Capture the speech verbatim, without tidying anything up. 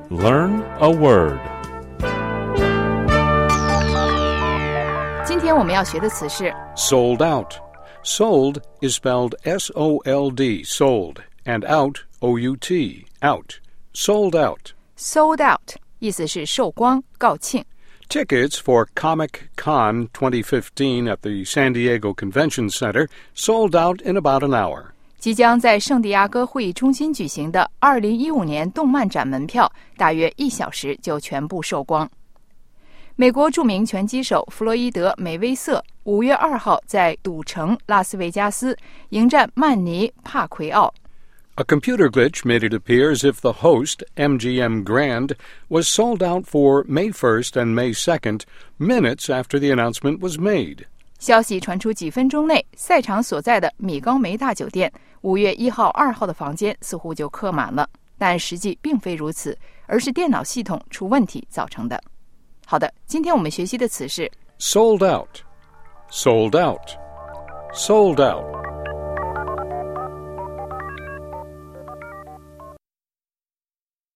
Learn a word. 今天我们要学的词是 Sold out. Sold is spelled S O L D, sold, and out, O U T, out. Sold out. sold out 意思是售光告罄。 Tickets for Comic Con twenty fifteen at the San Diego Convention Center sold out in about an hour. 即将在圣地亚哥会议中心举行的二零一五年动漫展门票大约一小时就全部售光。美国著名拳击手弗洛伊德·梅威瑟五月二号在赌城拉斯维加斯迎战曼尼·帕奎奥。 A computer glitch made it appear as if the host, M G M Grand, was sold out for May first and May second, minutes after the announcement was made. 消息传出几分钟内，赛场所在的米高梅大酒店五月一号、二号的房间似乎就客满了，但实际并非如此，而是电脑系统出问题造成的。好的，今天我们学习的词是 Sold out. Sold out. Sold out.